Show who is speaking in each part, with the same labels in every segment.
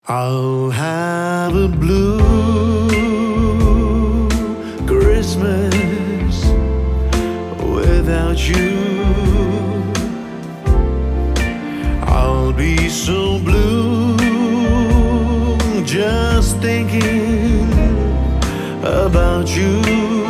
Speaker 1: I'll have a blue Christmas without you. I'll be so blue just thinking about you.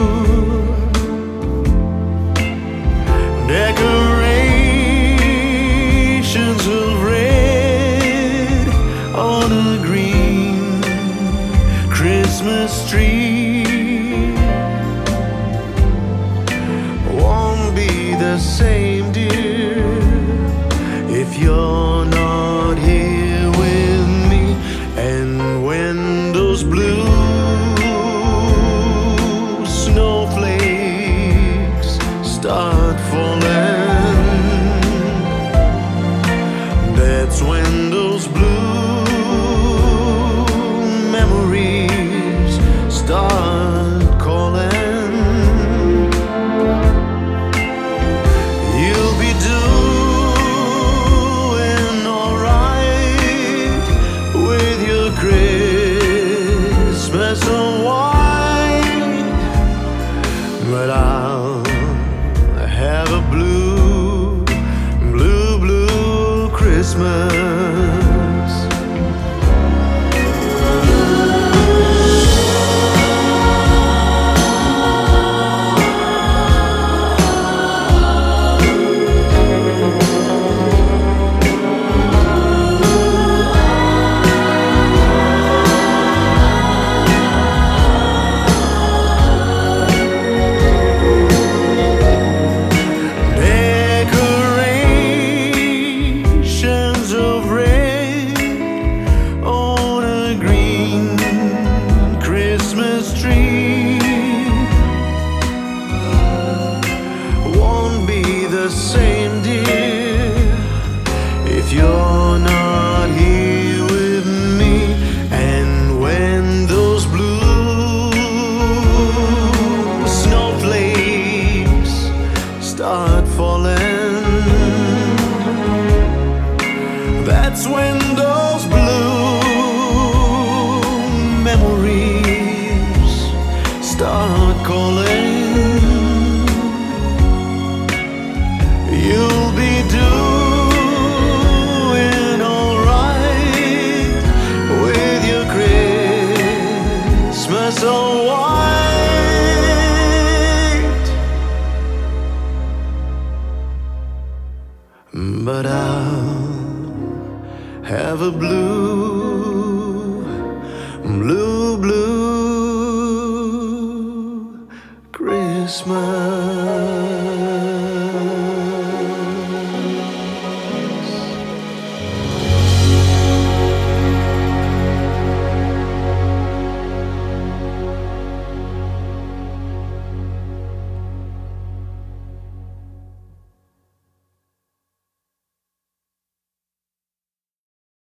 Speaker 1: Decorations of red on a green Christmas tree won't be the same, dear, if you're not here with me. And when those blue snowflakes start falling, that's when those blue memories start calling. You'll be doing alright with your Christmas so white, but I'll have a blue, blue, blue Christmas. Decorations of red on a green Christmas tree won't be the same, dear, if you're not here with me. And when those blue snowflakes start falling, that's when those blue memories start calling. You'll be doing alright with your Christmas so white, but I'll have a blue, blue, blue Christmas.